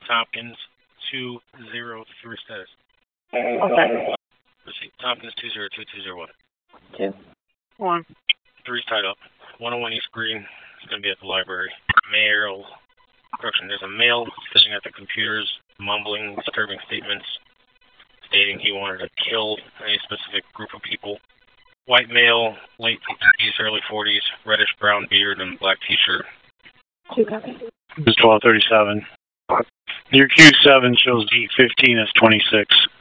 Tompkins 203 status. What's that? Receipt Tompkins 202201. 2. 1. 3's tied up. 101 East Green is going to be at the library. There's a male sitting at the computers, mumbling, disturbing statements, stating he wanted to kill a specific group of people. White male, late 30s, early 40s, reddish-brown beard and black t-shirt. 2 copies. This is 1237. Your Q7 shows D15 as 26.